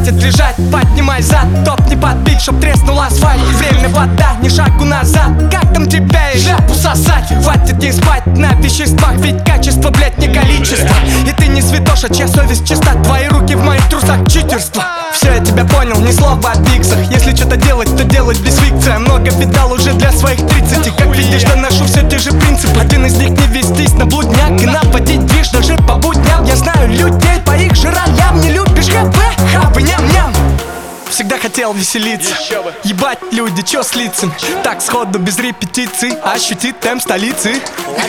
хватит лежать, поднимай зад. Топ не подбить, чтоб треснул асфальт. Время вода, ни шагу назад. Как там тебя и шляпу сосать? Хватит не спать на веществах, ведь качество, блять, не количество. И ты не святоша, чья совесть чиста. Твои руки в моих трусах, читерство. Все, я тебя понял, ни слова о биксах. Если что-то делать, то делать без фикции. Много видал уже для своих 30. Как видишь, доношу все те же принципы. Один из них не вестись на блудняк и наводить движ даже по будням. Я знаю людей по их же ролям. Не любишь ХП, хапы, ням-ням. Всегда хотел веселиться. Ебать, люди, чё с лицем? Так сходу, без репетиций, ощутить темп столицы.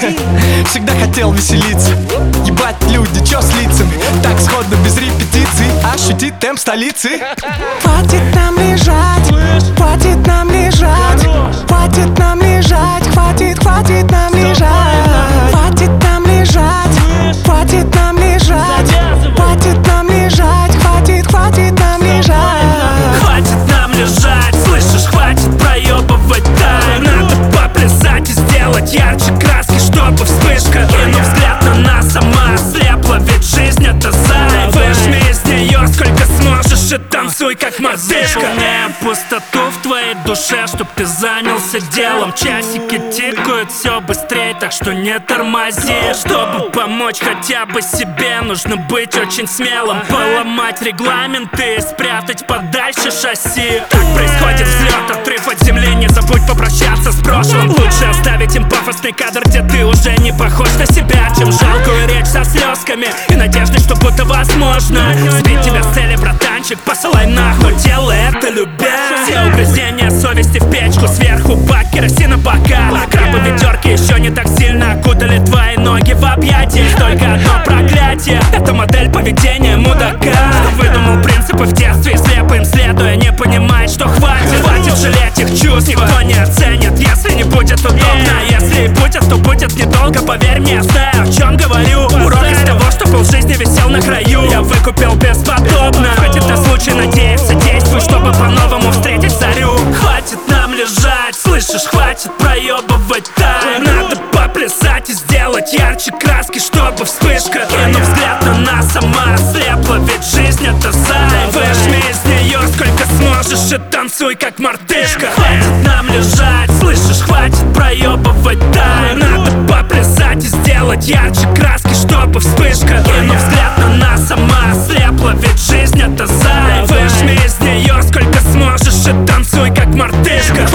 Всегда хотел веселиться. Ебать, люди, чё с лицем? Так сходу, без репетиций, ощутить темп столицы. Хватит нам лежать, хватит нам лежать, хватит нам лежать, хватит нам лежать, хватит нам лежать, хватит нам лежать, хватит нам лежать, хватит нам лежать. Хватит нам лежать, слышишь, хватит проебывать тайм. Надо поплясать и сделать ярче краски, чтобы вспышка. Кинув взгляд на нас, сама ослепла, ведь жизнь это займ. Выжми из нее сколько сможешь и танцуй как мартышка. Заполняем пустоту в твоей душе, чтоб ты занялся делом. Часики тикают все быстрее, так что не тормози. Чтобы помочь хотя бы себе, нужно быть очень смелым. Поломать регламенты и спрятать подальше шасси. Так происходит взлет, отрыв от земли. Не забудь попрощаться с прошлым. Лучше оставить им пафосный кадр, где ты уже не похож на себя, чем жалкую речь со слезками и надеждой, что будто возможно сбить тебя с цели, братанчик. Посылай нахуй, делай это любя. Все угрызения совести в печку, сверху бак керосина бока. Крабы ведерки еще не так сильно окутали твои ноги в объятиях. Только одно проклятие, это модель поведения мудака. Выдумал принципы в детстве и слепо им следуя, не понимает, что хватит жалеть их чувств. Никто не оценит, если не будет удобно. Если и будет, то будет недолго, поверь мне, я знаю, о чем говорю. Урок из того, что полжизни висел на краю, я выкупил бесподобно. Хватит на случай надеяться, действуй, чтобы по-новому встретить зарю. Хватит нам лежать, слышишь, хватит проебывать тайм. Надо поплясать и сделать ярче краски, чтобы вспышка. Кинув взгляд на нас, сама ослепла, ведь жизнь это займ. Выжми из нее сколько сможешь и танцуй как мартышка. Хватит нам лежать, слышишь, хватит проебывать тайм. Надо поплясать и сделать ярче краски, чтобы вспышка. Кинув взгляд на нас, сама ослепла, ведь жизнь это займ. Выжми из нее сколько сможешь и танцуй как мартышка.